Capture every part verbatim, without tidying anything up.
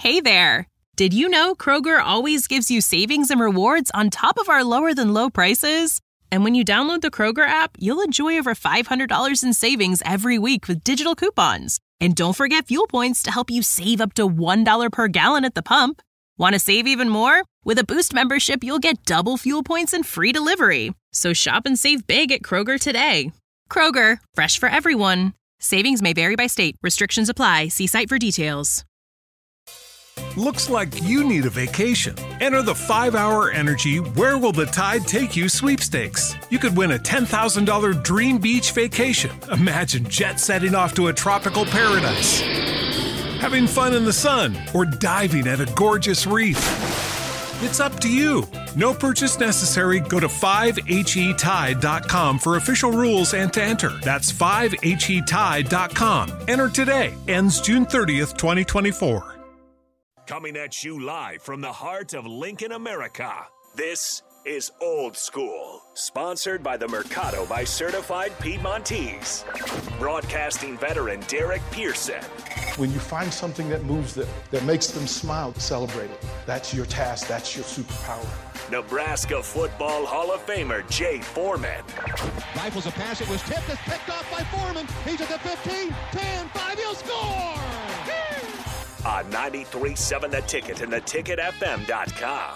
Hey there! Did you know Kroger always gives you savings and rewards on top of our lower-than-low prices? And when you download the Kroger app, you'll enjoy over five hundred dollars in savings every week with digital coupons. And don't forget fuel points to help you save up to one dollar per gallon at the pump. Want to save even more? With a Boost membership, you'll get double fuel points and free delivery. So shop and save big at Kroger today. Kroger, fresh for everyone. Savings may vary by state. Restrictions apply. See site for details. Looks like you need a vacation. Enter the five hour Energy Where Will the Tide Take You sweepstakes. You could win a ten thousand dollars dream beach vacation. Imagine jet setting off to a tropical paradise, having fun in the sun, or diving at a gorgeous reef. It's up to you. No purchase necessary. Go to five H E tide dot com for official rules and to enter. That's five H E tide dot com. Enter today. Ends June thirtieth, twenty twenty-four. Coming at you live from the heart of Lincoln, America. This is Old School, sponsored by the Mercado by Certified Piedmontese. Broadcasting veteran Derek Pearson. When you find something that moves them, that makes them smile, celebrate it. That's your task. That's your superpower. Nebraska Football Hall of Famer Jay Foreman. Rifles a pass. It was tipped. It's picked off by Foreman. He's at the fifteen, ten, five. He'll score! On ninety-three point seven The Ticket and the ticket f m dot com.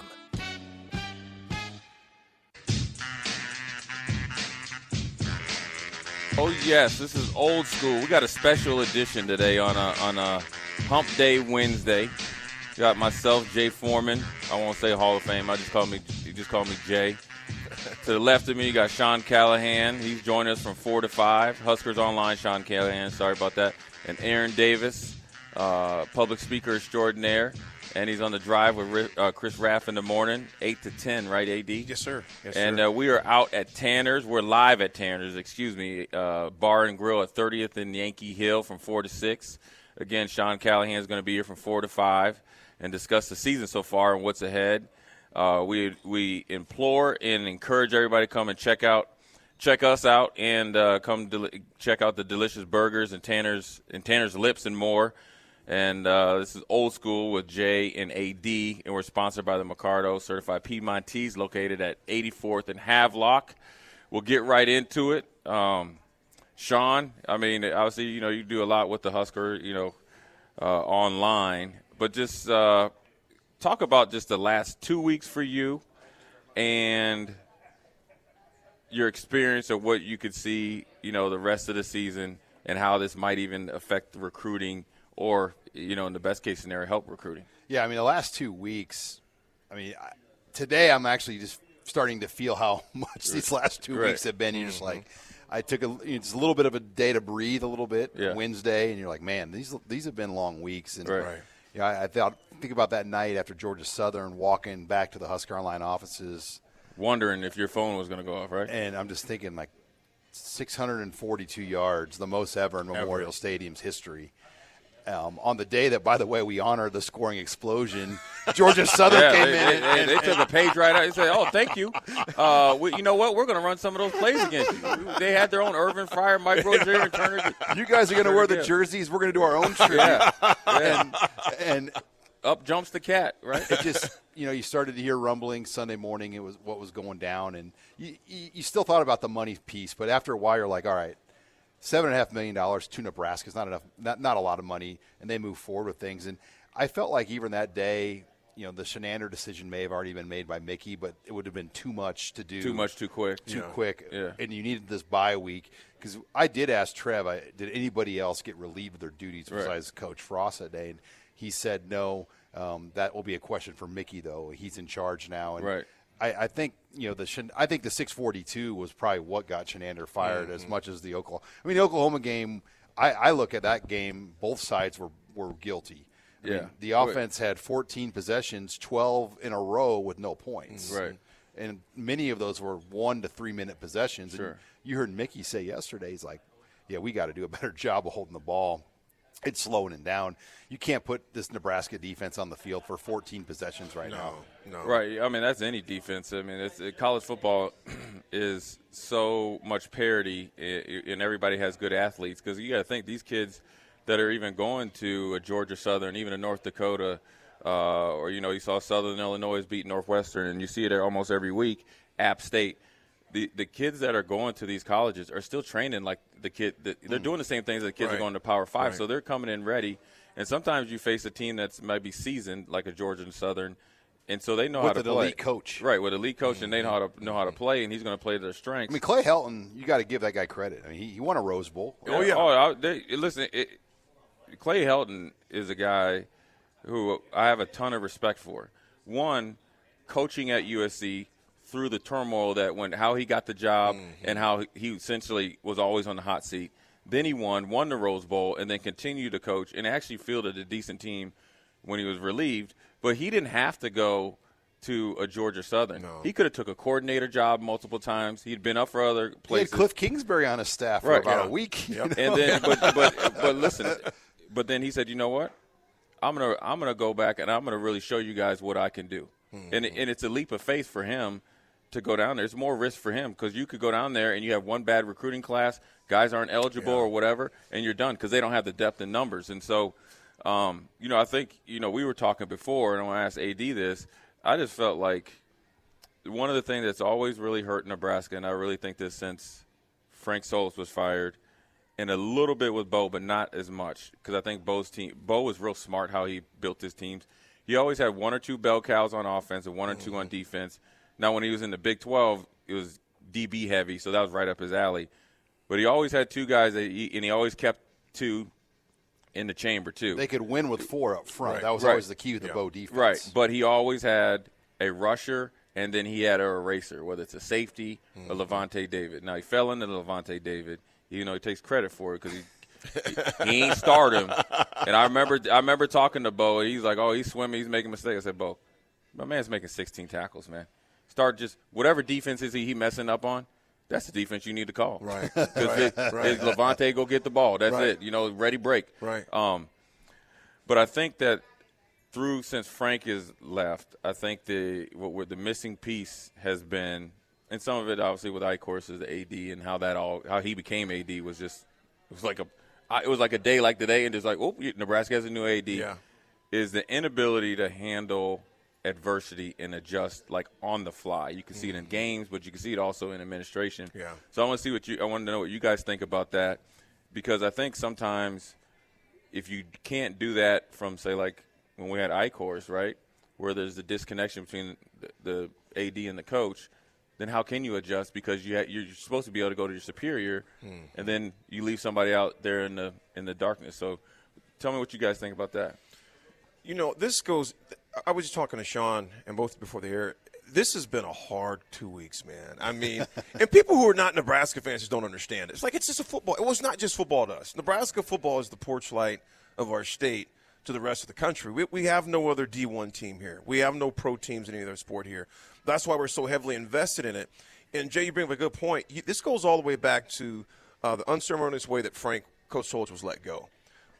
Oh yes, this is Old School. We got a special edition today on a on a Hump Day Wednesday. We got myself, Jay Foreman. I won't say Hall of Fame. I just call me you just call me Jay. To the left of me, you got Sean Callahan. He's joining us from four to five. Huskers Online, Sean Callahan. Sorry about that. And Aaron Davis. Uh, public speaker extraordinaire, and he's on the drive with uh, Chris Raff in the morning, eight to ten, right, A D? Yes, sir. Yes, and sir. Uh, we are out at Tanner's. We're live at Tanner's, excuse me, uh, Bar and Grill at thirtieth and Yankee Hill from four to six. Again, Sean Callahan is going to be here from four to five and discuss the season so far and what's ahead. Uh, we we implore and encourage everybody to come and check out Check us out and uh, come del- check out the delicious burgers and Tanner's and Tanner's Lips and more. And uh, this is Old School with Jay and A D, and we're sponsored by the Mercado Certified Piedmontese, located at eighty-fourth and Havelock. We'll get right into it. Um, Sean, I mean, obviously, you know, you do a lot with the Husker, you know, uh, online, but just uh, talk about just the last two weeks for you and your experience of what you could see, you know, the rest of the season and how this might even affect the recruiting or, you know, in the best case scenario, help recruiting. Yeah, I mean, the last two weeks, I mean, I, today I'm actually just starting to feel how much these last two right. weeks have been. You're mm-hmm. just like, I took a, it's a little bit of a day to breathe a little bit, yeah. Wednesday, and you're like, man, these these have been long weeks. And, right. right. You know, I, I thought, think about that night after Georgia Southern walking back to the Husker Online offices. Wondering if your phone was going to go off, right? And I'm just thinking, like, six hundred forty-two yards, the most ever in Memorial ever. Stadium's history. Um, on the day that, by the way, we honored the scoring explosion, Georgia Southern yeah, came they, in. They, and, they, and, they took a page right out. They said, oh, thank you. Uh, we, you know what? We're going to run some of those plays against you. They had their own Irvin Fryer, Mike Rozier, and Turner. You guys are going to wear the jerseys. We're going to do our own tribute. Yeah. yeah. And, and up jumps the cat, right? It just, you know, you started to hear rumbling Sunday morning. It was what was going down. And you, you, you still thought about the money piece. But after a while, you're like, all right. Seven and a half million dollars to Nebraska is not enough, not not a lot of money, and they move forward with things. And I felt like even that day, you know, the Shenander decision may have already been made by Mickey, but it would have been too much to do, too much, too quick, too yeah. quick, yeah. and you needed this bye week. Because I did ask Trev, I, did anybody else get relieved of their duties right. besides Coach Frost that day? And he said no. Um, that will be a question for Mickey, though. He's in charge now, and right. I, I think you know the I think the six forty-two was probably what got Shenander fired mm-hmm. as much as the Oklahoma. I mean, the Oklahoma game. I, I look at that game. Both sides were, were guilty. I yeah, mean, the offense had fourteen possessions, twelve in a row with no points. Right, and many of those were one to three minute possessions. Sure. And you heard Mickey say yesterday, he's like, "Yeah, we got to do a better job of holding the ball." It's slowing it down. You can't put this Nebraska defense on the field for fourteen possessions right no, now. No, right. I mean, that's any defense. I mean, it's, college football is so much parity, and everybody has good athletes because you got to think these kids that are even going to a Georgia Southern, even a North Dakota, uh, or, you know, you saw Southern Illinois beat Northwestern, and you see it almost every week, App State. The the kids that are going to these colleges are still training like the kid. The, they're mm. doing the same things that kids right. are going to Power Five, right. so they're coming in ready. And sometimes you face a team that's might be seasoned, like a Georgia and Southern, and so they know with how to an play. Elite coach, right? With an elite coach, mm-hmm. and they know how to know how to play, and he's going to play to their strengths. I mean, Clay Helton, you got to give that guy credit. I mean, he, he won a Rose Bowl. Oh yeah. Oh, I, they, listen, it, Clay Helton is a guy who I have a ton of respect for. One, coaching at U S C. Through the turmoil that went, how he got the job mm-hmm. and how he essentially was always on the hot seat. Then he won, won the Rose Bowl, and then continued to coach and actually fielded a decent team when he was relieved. But he didn't have to go to a Georgia Southern. No. He could have took a coordinator job multiple times. He'd been up for other places. He had Cliff Kingsbury on his staff for right. about yeah. a week. Yep. And then, but, but but listen, but then he said, you know what? I'm gonna I'm gonna go back and I'm gonna really show you guys what I can do. Mm-hmm. And and it's a leap of faith for him to go down there. It's more risk for him because you could go down there and you have one bad recruiting class, guys aren't eligible yeah. or whatever, and you're done because they don't have the depth in numbers. And so, um, you know, I think, you know, we were talking before, and I want to ask A D this. I just felt like one of the things that's always really hurt Nebraska, and I really think this since Frank Solis was fired, and a little bit with Bo, but not as much because I think Bo's team, Bo was real smart how he built his teams. He always had one or two bell cows on offense and one or two mm-hmm. on defense. Now, when he was in the Big twelve, it was D B heavy, so that was right up his alley. But he always had two guys, that he, and he always kept two in the chamber, too. They could win with four up front. Right. That was right. always the key with the yeah. Bo defense. Right, but he always had a rusher, and then he had an eraser, whether it's a safety mm-hmm. or Levante David. Now, he fell into Levante David, even though he takes credit for it because he, he, he ain't start him. And I remember, I remember talking to Bo, and he's like, oh, he's swimming, he's making mistakes. I said, Bo, my man's making sixteen tackles, man. Start just whatever defense is he, he messing up on, that's the defense you need to call. Right. Because right. right. Levante go get the ball. That's right. it. You know, ready break. Right. Um, but I think that through since Frank is left, I think the what we're, the missing piece has been, and some of it obviously with Eichhorst is the A D and how that all how he became A D was just it was like a it was like a day like today and just like oh Nebraska has a new A D. Yeah. Is the inability to handle adversity and adjust like on the fly. You can see it in games, but you can see it also in administration. Yeah. So I want to see what you I want to know what you guys think about that, because I think sometimes if you can't do that from say like when we had Eichhorst, right, where there's the disconnection between the, the A D and the coach, then how can you adjust because you ha- you're supposed to be able to go to your superior, mm-hmm. and then you leave somebody out there in the in the darkness. So tell me what you guys think about that. You know, this goes – I was just talking to Sean and both before the air. This has been a hard two weeks, man. I mean, and people who are not Nebraska fans just don't understand it. It's like it's just a football. It was not just football to us. Nebraska football is the porch light of our state to the rest of the country. We, we have no other D one team here. We have no pro teams in any other sport here. That's why we're so heavily invested in it. And, Jay, you bring up a good point. You, this goes all the way back to uh, the unceremonious way that Frank, Coach Solich, was let go.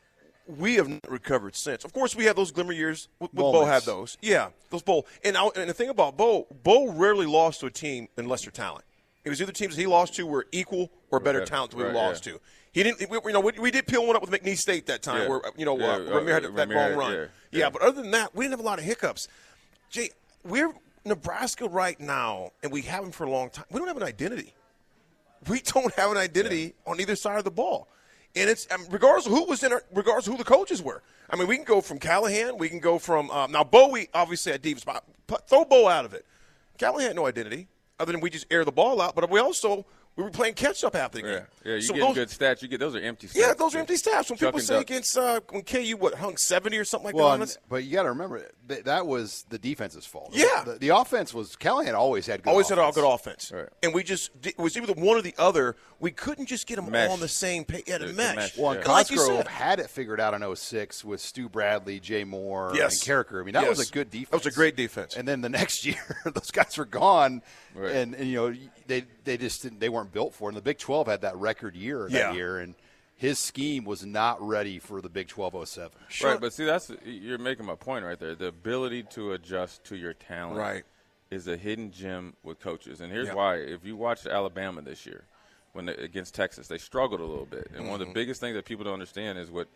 We have not recovered since. Of course, we had those glimmer years. With, with Bo had those. Yeah, those Bo. And, I, and the thing about Bo, Bo rarely lost to a team in lesser talent. It was either teams that he lost to were equal or better right, talent than we right, lost yeah. to. He didn't. We, you know, we, we did peel one up with McNeese State that time, yeah. where you know yeah. uh, Ramir had uh, that Ramir, long run. Yeah. Yeah. yeah, but other than that, we didn't have a lot of hiccups. Jay, we're Nebraska right now, and we have them for a long time. We don't have an identity. We don't have an identity yeah. on either side of the ball. And it's um, regardless of who was in, our, regardless of who the coaches were. I mean, we can go from Callahan. We can go from um, now Bo. We obviously had deep spot. Throw Bo out of it. Callahan had no identity other than we just air the ball out. But we also we were playing catch up half the game. Yeah, yeah. You so get those, good stats. You get those are empty stats. Yeah, those are empty stats. When Chuck people say duck. against uh, when K U what hung seventy or something like well, that. On but you got to remember that, that was the defense's fault. Yeah, the, the offense was Callahan always had good always offense. had all good offense, right. and we just it was either one or the other. We couldn't just get them mesh. all on the same page. Yeah, the, the mesh. mesh. Well, yeah. Cosgrove like had it figured out in oh six with Stu Bradley, Jay Moore, yes. and Carricker. I mean, that yes. was a good defense. That was a great defense. And then the next year, those guys were gone, right. and, and you know they they just didn't, they weren't built for it. And the Big twelve had that record year yeah. that year, and his scheme was not ready for the Big twelve oh seven. Sure. Right, but see, that's you're making my point right there. The ability to adjust to your talent right. is a hidden gem with coaches. And here's yep. why. If you watch Alabama this year, when they, against Texas, they struggled a little bit. And mm-hmm. one of the biggest things that people don't understand is what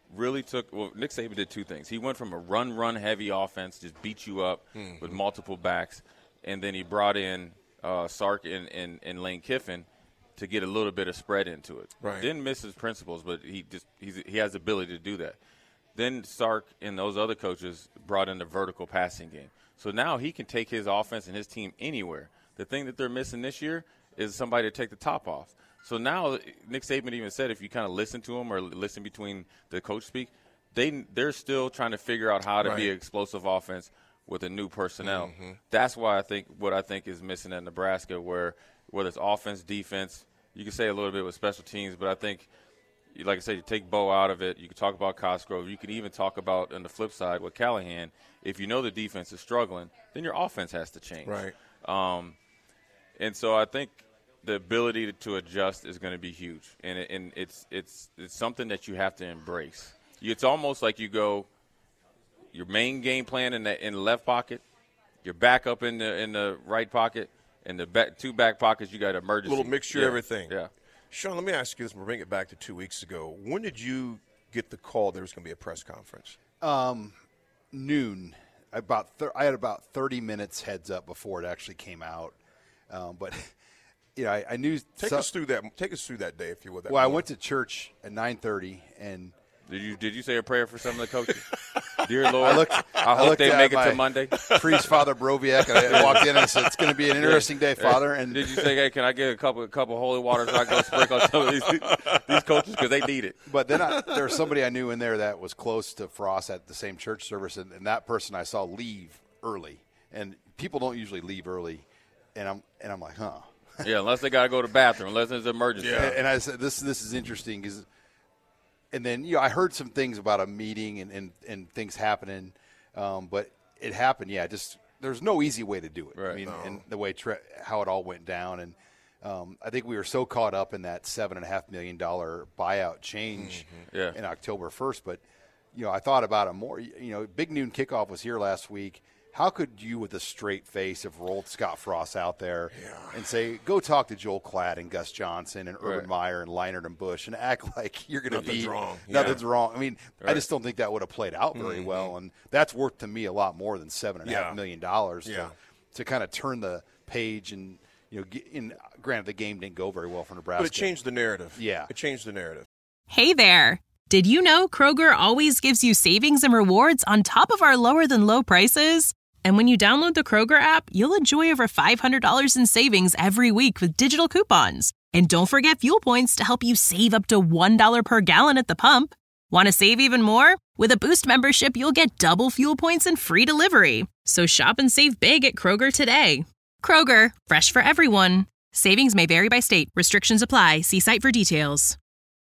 really took – well, Nick Saban did two things. He went from a run-run-heavy offense, just beat you up mm-hmm. with multiple backs, and then he brought in uh, Sark and, and, and Lane Kiffin to get a little bit of spread into it. Right. Didn't miss his principles, but he just he's, he has the ability to do that. Then Sark and those other coaches brought in the vertical passing game. So now he can take his offense and his team anywhere. The thing that they're missing this year is somebody to take the top off. So now Nick Saban even said if you kind of listen to him or listen between the coach speak, they, they're still trying to figure out how to right. be an explosive offense with a new personnel. Mm-hmm. That's why I think what I think is missing at Nebraska, where whether it's offense, defense, you can say a little bit with special teams, but I think, like I said, you take Bo out of it. You can talk about Cosgrove. You can even talk about, on the flip side, with Callahan, if you know the defense is struggling, then your offense has to change. Right. Um, and so I think the ability to, to adjust is going to be huge, and, it, and it's it's it's something that you have to embrace. It's almost like you go your main game plan in the in the left pocket, your backup in the in the right pocket, and the back, two back pockets you got emergency. Little mixture yeah. of everything. Yeah. Sean, let me ask you this. We'll bring it back to two weeks ago. When did you get the call there was going to be a press conference? Um, noon. About thir- I had about thirty minutes heads up before it actually came out. Um, but you know, I, I knew. Take some, us through that. Take us through that day, if you would. Well, morning. I went to church at nine thirty, and did you did you say a prayer for some of the coaches? Dear Lord, I, looked, I, I hope they make it my to Monday. Priest Father Broviak, and I walked in and I said, "It's going to be an interesting day, Father." And did you say, "Hey, can I get a couple a couple of holy waters so I can go sprinkle on some of these these coaches because they need it?" But then I, there was somebody I knew in there that was close to Frost at the same church service, and, and that person I saw leave early, and people don't usually leave early, and I'm and I'm like, huh. Yeah, unless they got to go to the bathroom, unless it's an emergency. Yeah. And, and I said, this this is interesting because, and then you know I heard some things about a meeting and, and, and things happening, um, but it happened. Yeah, just there's no easy way to do it. Right. I mean, No. and the way tre- how it all went down, and um, I think we were so caught up in that seven and a half million dollar buyout change mm-hmm. yeah. in October first. But you know, I thought about it more. You know, Big Noon Kickoff was here last week. How could you, with a straight face, have rolled Scott Frost out there yeah. and say, go talk to Joel Klatt and Gus Johnson and Urban right. Meyer and Leinart and Bush and act like you're going to be – Nothing's wrong. Nothing's yeah. wrong. I mean, right. I just don't think that would have played out very mm-hmm. well, and that's worth to me a lot more than seven and a Yeah. half million dollars Yeah. to, to kind of turn the page and, you know, get in. Granted, the game didn't go very well for Nebraska. But it changed the narrative. Yeah. It changed the narrative. Hey there. Did you know Kroger always gives you savings and rewards on top of our lower than low prices? And when you download the Kroger app, you'll enjoy over five hundred dollars in savings every week with digital coupons. And don't forget fuel points to help you save up to one dollar per gallon at the pump. Want to save even more? With a Boost membership, you'll get double fuel points and free delivery. So shop and save big at Kroger today. Kroger, fresh for everyone. Savings may vary by state. Restrictions apply. See site for details.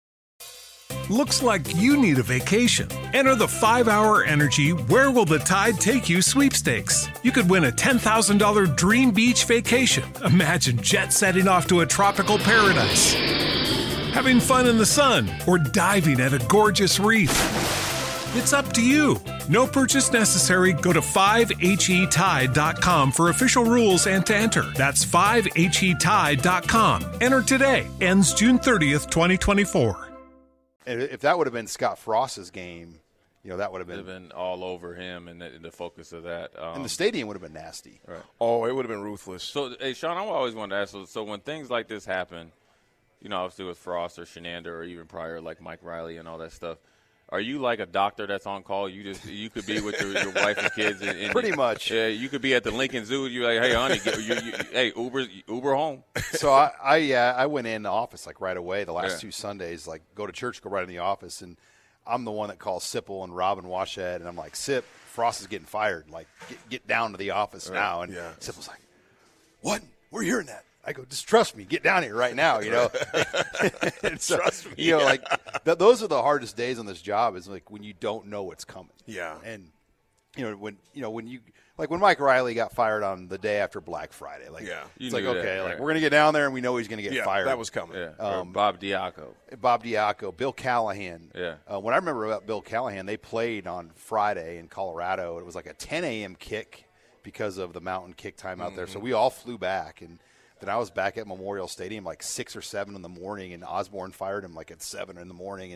Looks like you need a vacation. Enter the five hour Energy Where Will the Tide Take You sweepstakes. You could win a ten thousand dollars dream beach vacation. Imagine jet setting off to a tropical paradise, having fun in the sun, or diving at a gorgeous reef. It's up to you. No purchase necessary. Go to five H E tide dot com for official rules and to enter. That's five H E tide dot com. Enter today. Ends June thirtieth, twenty twenty-four. And if that would have been Scott Frost's game, you know, that would have been, It'd have been all over him and the, the focus of that. Um, and the stadium would have been nasty. Right. Oh, it would have been ruthless. So, hey, Sean, I always wanted to ask, so, so when things like this happen, you know, obviously with Frost or Shenander or even prior, like Mike Riley and all that stuff, are you like a doctor that's on call? You just you could be with your, your wife and kids. And, and Pretty much. Yeah, you could be at the Lincoln Zoo. You're like, hey, honey, get, you, you, hey, Uber, Uber home. So I, I, yeah, I went in the office like right away. The last Yeah. two Sundays, like go to church, go right in the office, and I'm the one that calls Sipple and Robin Washad, and I'm like, Sip, Frost is getting fired. Like, get, get down to the office now. And yeah. Sipple's like, what? We're hearing that. I go, just trust me. Get down here right now, you know. And so, Trust me, You know, yeah. like th- those are the hardest days on this job. Is like when you don't know what's coming. Yeah. And you know when you know when you like when Mike Riley got fired on the day after Black Friday. Like, Yeah. You it's like knew that, okay, like right. we're gonna get down there and we know he's gonna get Yeah, fired. that was coming. Yeah, Um, or Bob Diaco. Bob Diaco, Bill Callahan. Yeah. Uh, what I remember about Bill Callahan, they played on Friday in Colorado. It was like a ten a.m. kick because of the mountain kick time out Mm-hmm. there. So we all flew back, and then I was back at Memorial Stadium like six or seven in the morning, and Osborne fired him like at seven in the morning, and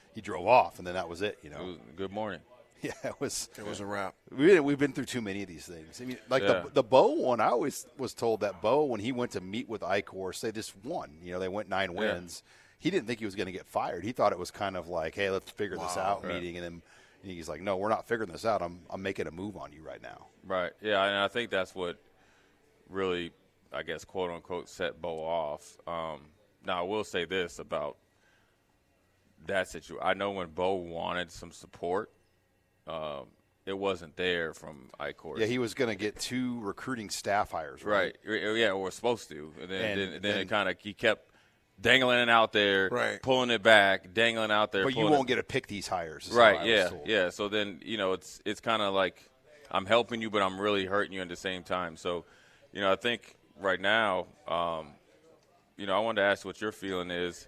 he drove off, and then that was it. You know, it was, good morning. Yeah, it was. It was a wrap. We, we've been through too many of these things. I mean, like Yeah. the the Bo one, I always was told that Bo, when he went to meet with Eichhorst, they just won. You know, they went nine Yeah. wins. He didn't think he was going to get fired. He thought it was kind of like, hey, let's figure this Wow. out Right. meeting. And then he's like, no, we're not figuring this out. I'm I'm making a move on you right now. Right. Yeah, and I think that's what really, I guess, quote unquote, set Bo off. Um, now I will say this about that situation. I know when Bo wanted some support, um, it wasn't there from Eichhorst. Yeah, he was going to get two recruiting staff hires. Right. Right. Yeah, or was supposed to. And then, And then, then then- it kind of he kept dangling it out there, Right. pulling it back, dangling out there. But you pulling won't it. get to pick these hires. is Right. how I was Yeah. told. Yeah. So then you know it's it's kind of like I'm helping you, but I'm really hurting you at the same time. So, you know, I think right now, um, you know, I wanted to ask what your feeling is.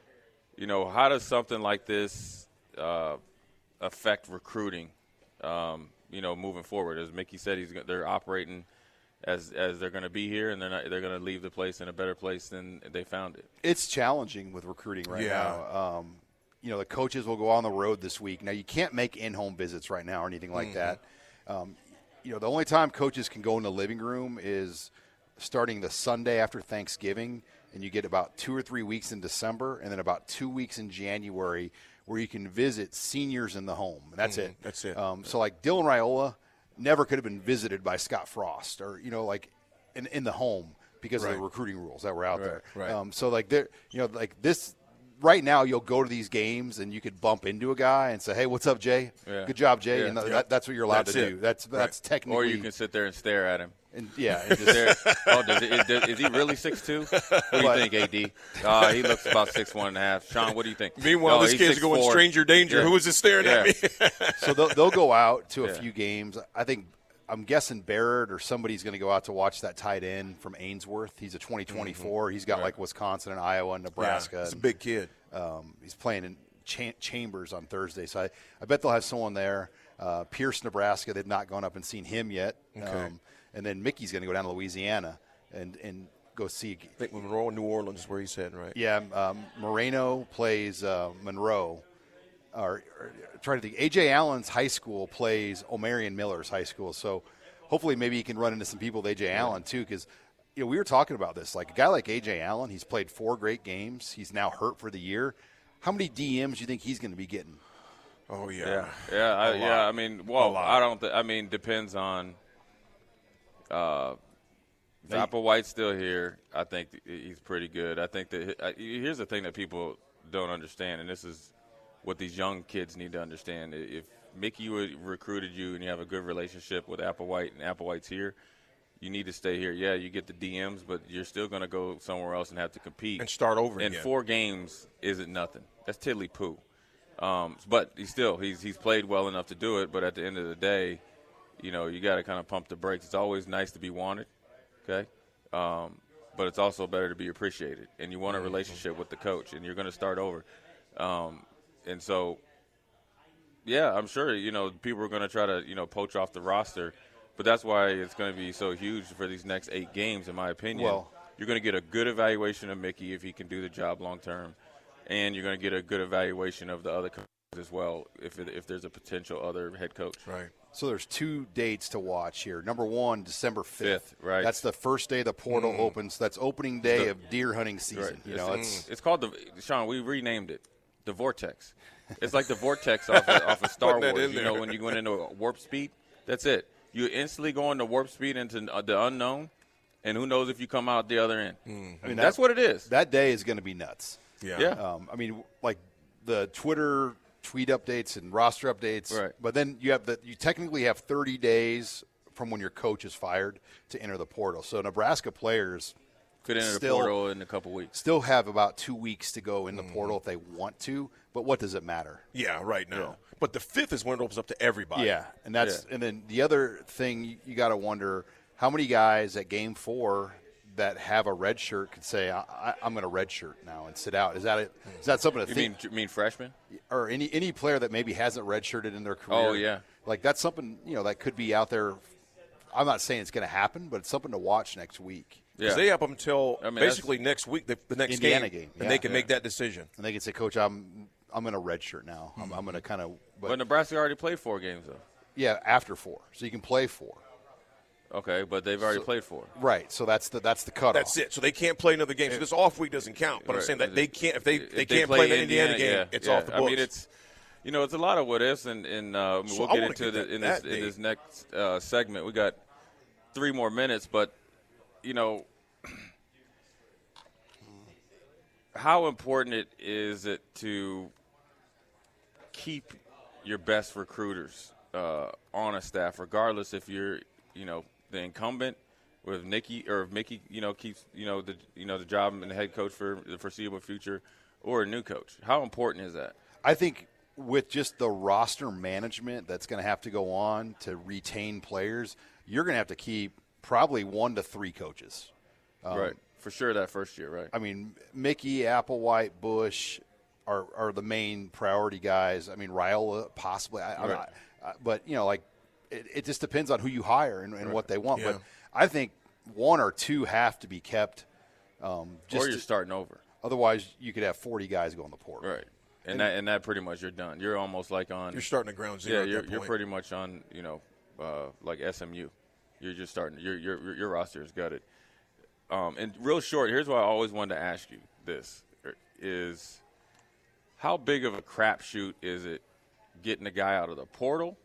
You know, how does something like this uh, affect recruiting? Um, you know, moving forward, as Mickey said, he's they're operating as as they're going to be here, and they're not they're going to leave the place in a better place than they found it. It's challenging with recruiting right Yeah. now. Um, you know, the coaches will go on the road this week. Now, you can't make in-home visits right now or anything like Mm-hmm. that. Um, you know, the only time coaches can go in the living room is starting the Sunday after Thanksgiving, and you get about two or three weeks in December, and then about two weeks in January where you can visit seniors in the home. And that's it. That's it. Um, so, like Dylan Raiola never could have been visited by Scott Frost or, you know, like in, in the home because of Right. the recruiting rules that were out there. right. Um, so, like, there, you know, like this right now, you'll go to these games and you could bump into a guy and say, "Hey, what's up, Jay? Yeah. Good job, Jay." Yeah. And that, Yep. that's what you're allowed That's to it. do. That's that's technically. Or you can sit there and stare at him. and, yeah, and just, There. Oh, does it, is, is he really six two? What do you What? think, A D? Uh, he looks about six one and a half. Sean, what do you think? Meanwhile, No, this he's kid's six going four. stranger danger. Yeah. Who is this staring Yeah. at me? so they'll, they'll go out to a Yeah. few games. I think I'm guessing Barrett or somebody's going to go out to watch that tight end from Ainsworth. He's a twenty twenty-four. He's got like Wisconsin and Iowa and Nebraska. He's a and, big kid. Um, he's playing in Cha- Chambers on Thursday, so I, I bet they'll have someone there. Uh, Pierce, Nebraska, they've not gone up and seen him yet. Okay. Um, and then Mickey's going to go down to Louisiana and, and go see. I think Monroe, New Orleans is where he's heading, right? Yeah, um, Moreno plays uh, Monroe. Or, or trying to think, A J Allen's high school plays O'Marion Miller's high school. So hopefully maybe he can run into some people with A J Allen too, because you know we were talking about this. Like a guy like A J Allen, he's played four great games. He's now hurt for the year. How many D Ms do you think he's going to be getting? Oh, yeah. Yeah, yeah, I, A yeah. lot. I mean, well, A lot. I don't. Th- I mean, depends on. Uh, if Applewhite's still here, I think th- he's pretty good. I think that uh, here's the thing that people don't understand, and this is what these young kids need to understand. If Mickey would recruited you and you have a good relationship with Applewhite and Applewhite's here, you need to stay here. Yeah, you get the D Ms, but you're still going to go somewhere else and have to compete And start over And again. four games isn't nothing. That's tiddly poo. Um, but he still he's he's played well enough to do it. But at the end of the day, you know, you got to kind of pump the brakes. It's always nice to be wanted, okay? Um, but it's also better to be appreciated. And you want a relationship with the coach, and you're going to start over. Um, and so, yeah, I'm sure, you know, people are going to try to, you know, poach off the roster. But that's why it's going to be so huge for these next eight games, in my opinion. Well- You're going to get a good evaluation of Mickey if he can do the job long term. And you're going to get a good evaluation of the other coaches as well if it, if there's a potential other head coach. Right. So there's two dates to watch here. Number one, December fifth. Fifth, right. That's the first day the portal opens. That's opening day of deer hunting season. Right. You know, it's, it's it's called the Sean. We renamed it the Vortex. It's like the Vortex off of, off of Star Putting that Wars. in You know, there. when you went into warp speed, that's it. You instantly go into warp speed into the unknown, and who knows if you come out the other end. I mean, That's that- what it is. that day is going to be nuts. Yeah. Yeah. Um, I mean, like the Twitter tweet updates and roster updates. Right. But then you have the you technically have thirty days from when your coach is fired to enter the portal. So Nebraska players Could enter still- the portal in a couple weeks. still have about two weeks to go in the Mm-hmm. portal if they want to. But what does it matter? Yeah, right now. But the fifth is when it opens up to everybody. Yeah, and that's Yeah. and then the other thing you, you got to wonder how many guys at Game Four that have a red shirt could say I, I, I'm going to red shirt now and sit out. Is that it? Is that something to You think? mean you mean freshman? Or any any player that maybe hasn't redshirted in their career? Oh, yeah. like that's something you know that could be out there. I'm not saying it's going to happen, but it's something to watch next week. Because Yeah. they up until I mean, basically next week, the, the next Indiana game, game, and yeah. they can Yeah. make that decision. And they can say, Coach, I'm I'm going to redshirt now. I'm, I'm going to kind of. But, but Nebraska already played four games though. Yeah, after four, so you can play four. Okay, but they've already so, played four. Right, so that's the that's the cutoff. That's it. So they can't play another game. So this off week doesn't count. But right. I'm saying that they can't if they if they, they can't play, play the Indiana, Indiana game, yeah, it's yeah. off the books. I mean, it's you know it's a lot of what ifs, and, and uh, so we'll I get wanna into get the, that, in this that in this next uh, segment. We got three more minutes, but you know. How important it is it to keep your best recruiters uh, on a staff, regardless if you're, you know, the incumbent, or if Nikki or if Mickey, you know, keeps, you know, the you know the job and the head coach for the foreseeable future, or a new coach. How important is that? I think with just the roster management that's going to have to go on to retain players, you're going to have to keep probably one to three coaches. Um, right. For sure that first year, right? I mean, Mickey, Applewhite, Bush are are the main priority guys. I mean, Raiola possibly. I, right. I, I, but, you know, like, it, it just depends on who you hire and, and right. what they want. Yeah. But I think one or two have to be kept. Um, just or you're to, starting over. Otherwise, you could have forty guys go in the portal. Right. And, and that and that pretty much you're done. You're almost like on. You're starting at ground zero. Yeah, at you're that you're point. pretty much on, you know, uh, like S M U. You're just starting. Your your your roster is gutted. Um, and real short, here's what I always wanted to ask you: this is how big of a crapshoot is it getting a guy out of the portal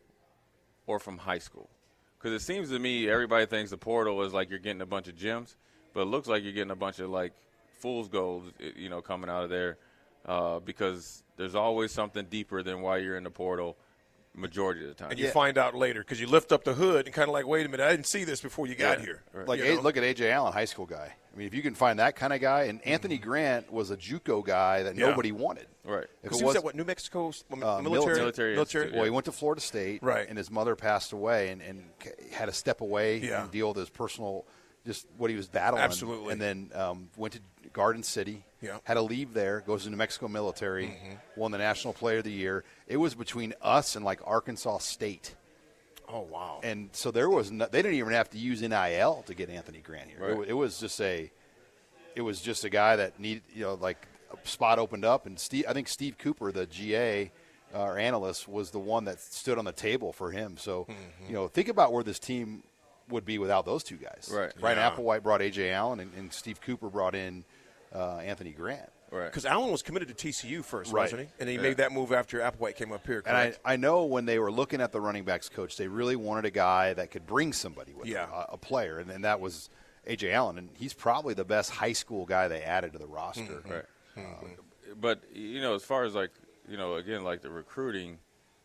or from high school? Because it seems to me everybody thinks the portal is like you're getting a bunch of gems, but it looks like you're getting a bunch of like fool's gold, you know, coming out of there uh, because there's always something deeper than why you're in the portal. Majority of the time, and you yeah. find out later because you lift up the hood and kind of like, wait a minute, I didn't see this before you got yeah, here. right. Like, you a, know? look at A J Allen, high school guy. I mean, if you can find that kind of guy, and Anthony Grant was a JUCO guy that Yeah. nobody wanted. Right. If Because it he was was at what, New Mexico uh, Uh, military? military institute, well, he went to Florida State, Right. and his mother passed away, and, and had to step away Yeah. and deal with his personal, just what he was battling. Absolutely. And then um, went to Garden City. Yeah. Had to leave there. Goes to New Mexico military. Mm-hmm. Won the National Player of the Year. It was between us and like Arkansas State. Oh, wow. And so there was no, they didn't even have to use N I L to get Anthony Grant here. Right. It, wa- it was just a it was just a guy that needed, you know, like a spot opened up, and Steve, I think Steve Cooper, the G A uh, or analyst, was the one that stood on the table for him. So, Mm-hmm. you know, think about where this team would be without those two guys. Right. Brian Yeah. Applewhite brought A J Allen, and, and Steve Cooper brought in uh, Anthony Grant. Right. Because Allen was committed to T C U first, Right. wasn't he? And he Yeah. made that move after Applewhite came up here, And I, correct? I know when they were looking at the running backs coach, they really wanted a guy that could bring somebody with Yeah. them, a, a player, and, and that was A J Allen, and he's probably the best high school guy they added to the roster. Mm-hmm. Right. Uh, but, you know, as far as like, you know, again, like the recruiting,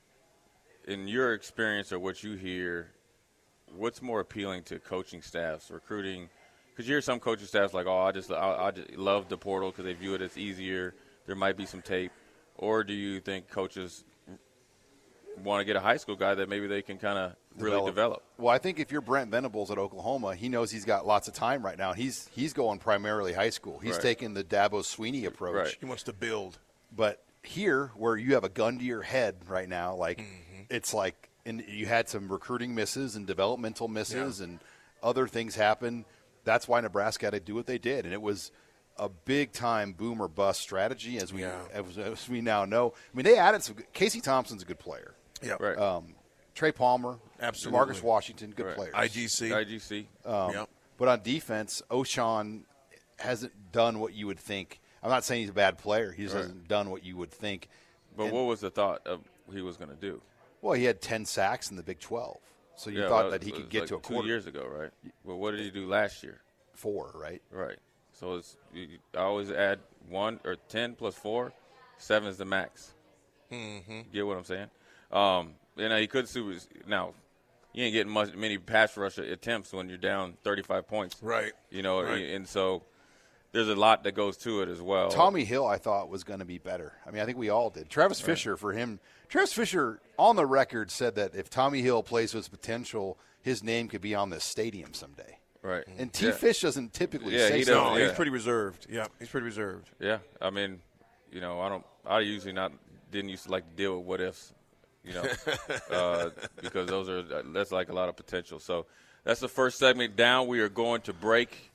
in your experience or what you hear, what's more appealing to coaching staffs, recruiting? Because you hear some coaching staffs like, oh, I just, I, I just love the portal because they view it as easier. There might be some tape. Or do you think coaches want to get a high school guy that maybe they can kind of really develop? Well, I think if you're Brent Venables at Oklahoma, he knows he's got lots of time right now. He's he's going primarily high school. He's Right. taking the Dabo Sweeney approach. Right. He wants to build. But here, where you have a gun to your head right now, like Mm-hmm. it's like, and you had some recruiting misses and developmental misses and other things happen. That's why Nebraska had to do what they did, and it was a big time boom or bust strategy, as we Yeah. as, as we now know. I mean, they added some. Casey Thompson's a good player. Yeah. Right. Um, Trey Palmer, Absolutely. Marcus Washington, good Right. players. I G C. I G C. Um, yeah. But on defense, O'Shawn hasn't done what you would think. I'm not saying he's a bad player. He just Right. hasn't done what you would think. But And- what was the thought of he was going to do? Well, he had ten sacks in the Big twelve. So you Yeah, thought well, that he it could was get like to a two quarter. years ago, right? Well, what did he do last year? Four, right? Right. So it's you, you- I always add one or ten plus four, seven is the max. Mm-hmm. Get what I'm saying? Um, you know, he could super. Now, you ain't getting much many pass rush attempts when you're down thirty-five points. Right. You know, Right. and so there's a lot that goes to it as well. Tommy Hill, I thought, was going to be better. I mean, I think we all did. Travis Fisher, for him, Travis Fisher on the record said that if Tommy Hill plays to his potential, his name could be on this stadium someday. Right. And T. Yeah. Fish doesn't typically Yeah, say he so. doesn't. No, Yeah. he's pretty reserved. Yeah, he's pretty reserved. Yeah, I mean, you know, I don't. I usually not didn't used to like to deal with what ifs, you know, uh, because those are that's like a lot of potential. So that's the first segment down. We are going to break.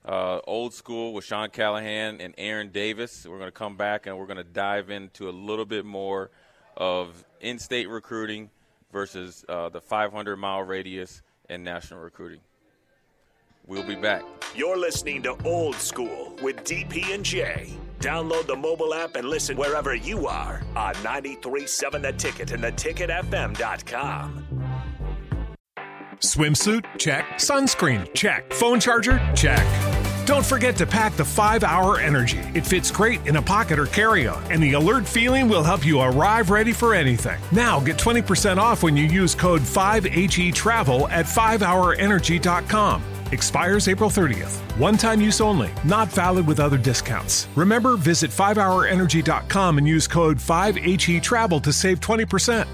uh, Old School with Sean Callahan and Aaron Davis. We're going to come back and we're going to dive into a little bit more of in-state recruiting versus uh, the five hundred mile radius and national recruiting. We'll be back. You're listening to Old School with D P and J. Download the mobile app and listen wherever you are on ninety-three point seven The Ticket and the ticket f m dot com. Swimsuit? Check. Sunscreen? Check. Phone charger? Check. Don't forget to pack the five hour Energy. It fits great in a pocket or carry-on, and the alert feeling will help you arrive ready for anything. Now get twenty percent off when you use code five H E Travel at five hour energy dot com. Expires April thirtieth. One-time use only. Not valid with other discounts. Remember, visit five hour energy dot com and use code five H E Travel to save twenty percent.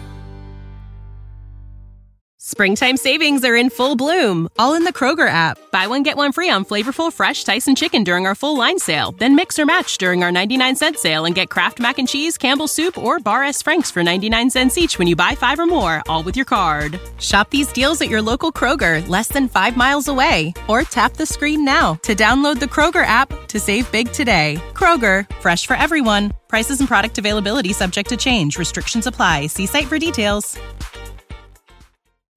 Springtime savings are in full bloom, all in the Kroger app. Buy one, get one free on flavorful, fresh Tyson chicken during our full line sale. Then mix or match during our ninety-nine cent sale and get Kraft Mac and Cheese, Campbell's Soup, or Bar S. Frank's for ninety-nine cents each when you buy five or more, all with your card. Shop these deals at your local Kroger, less than five miles away. Or tap the screen now to download the Kroger app to save big today. Kroger, fresh for everyone. Prices and product availability subject to change. Restrictions apply. See site for details.